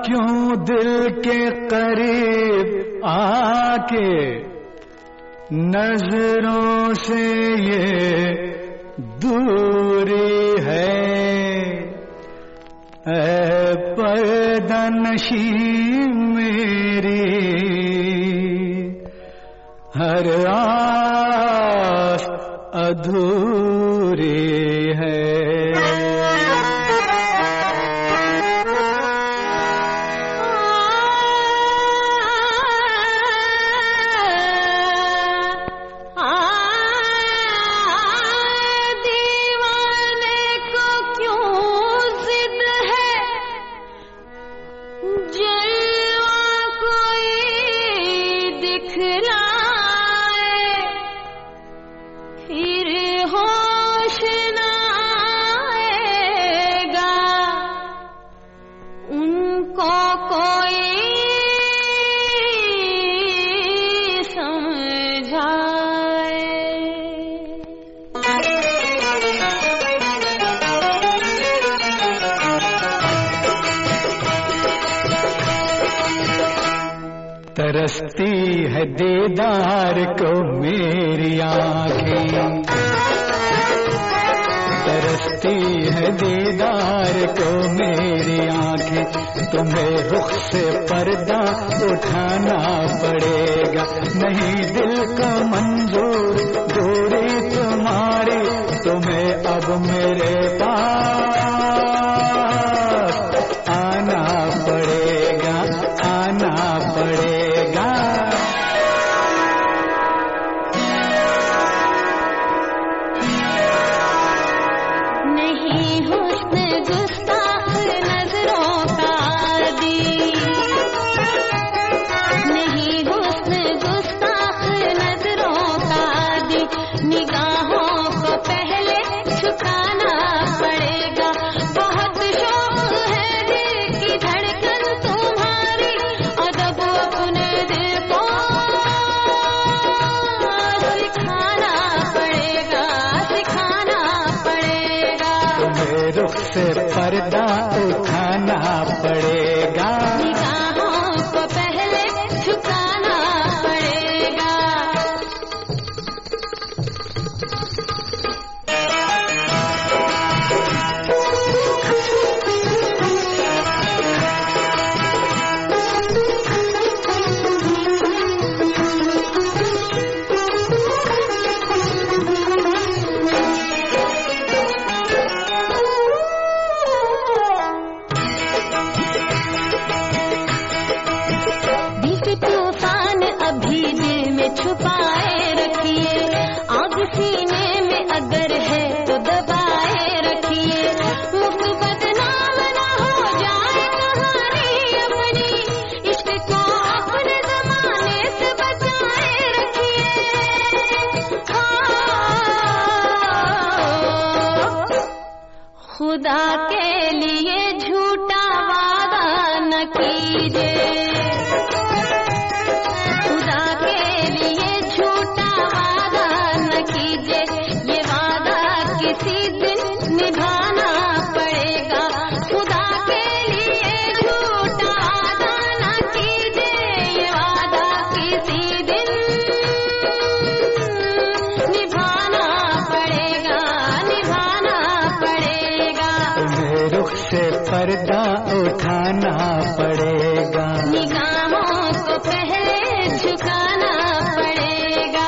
क्यों दिल के करीब आके नजरों से ये दूरी है। ऐ पर्दानशी मेरी हर आस अधूरी है। तरसती है दीदार को मेरी आँखें, तरसती है दीदार को मेरी आँखें। तुम्हें रुख से पर्दा उठाना पड़ेगा, नहीं दिल का मंजूर दूरी तुम्हारी। तुम्हें अब मेरे पास आना पड़ेगा, आना पड़ेगा। नहीं हुस्न गुस्ताख नजरों का आदी, नहीं हुस्न गुस्ताख नजरों का आदी। निगाहों को पहले झुकाना पड़ेगा, बहुत शौक है दिल की धड़कन तुम्हारी। अदब अपने दिल को सिखाना पड़ेगा, सिखाना पड़ेगा। तुम्हें रुख से पर्दा उठाना पड़ेगा, निगाहों को पहले झुकाना पड़ेगा। छुपाए रखिए, आग सीने में अगर है तो दबाए रखिए। मुफ्त बदनाम ना हो जाए कहानी अपनी, इश्क को अपने जमाने से बचाए रखिए। खुदा के लिए झूठा वादा न कीजिए, किसी दिन निभाना पड़ेगा। खुदा के लिए झूठा वादा न कीजिए, ये वादा किसी दिन निभाना पड़ेगा, निभाना पड़ेगा। तुम्हें रुख से पर्दा उठाना पड़ेगा, निगाहों को पहले झुकाना पड़ेगा।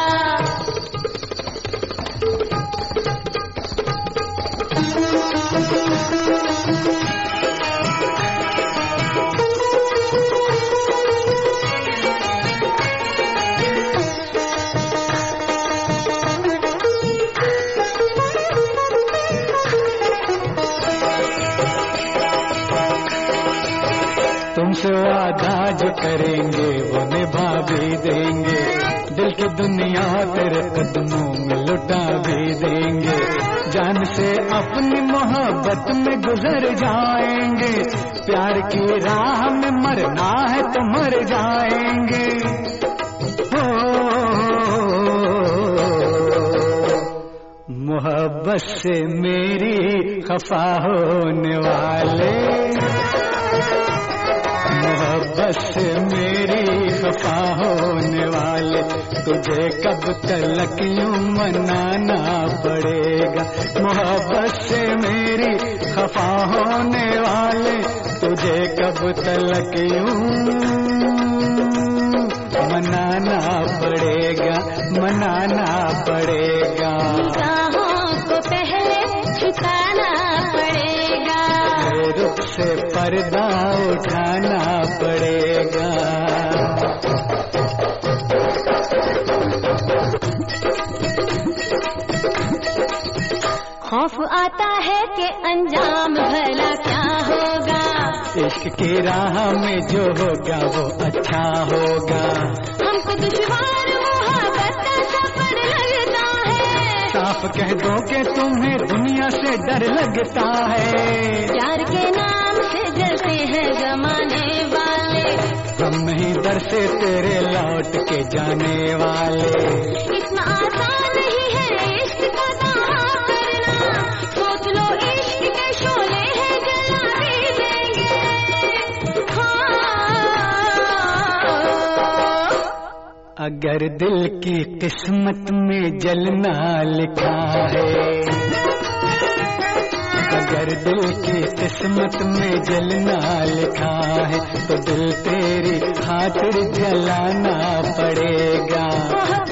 तुमसे वादा जो करेंगे वो निभा भी देंगे। दिल की दुनिया तेरे कदमों में लुटा भी देंगे। जान से अपनी मोहब्बत में गुजर जाएंगे। प्यार की राह में मरना है तो मर जाएंगे। मोहब्बत से मेरी खफा होने वाले मोहब्बत से मेरी खफा होने वाले, तुझे कब तलक यूं मनाना पड़ेगा। मोहब्बत से मेरी खफा होने वाले, तुझे कब तलक यूं मनाना पड़ेगा, मनाना पड़ेगा। निगाहों को पहले झुकाना पड़ेगा, रुख से पर्दा उठाना पड़ेगा। खौफ आता है कि अंजाम भला क्या होगा, इश्क की राह में जो होगा वो अच्छा होगा। हमको दुश्वार मोहब्बत का सफर लगता है, साफ कह दो कि तुम्हें दुनिया से डर लगता है। प्यार के नाम से जलते हैं जमाने वाले, हम नहीं डर से तेरे लौट के जाने वाले। इतना आसान नहीं है इश्क का दावा करना, सोच लो इश्क के शोले हैं जला भी देंगे। अगर दिल की किस्मत में जलना लिखा है, अगर दिल की किस्मत में जलना लिखा है, तो दिल तेरी खातिर जलाना पड़ेगा।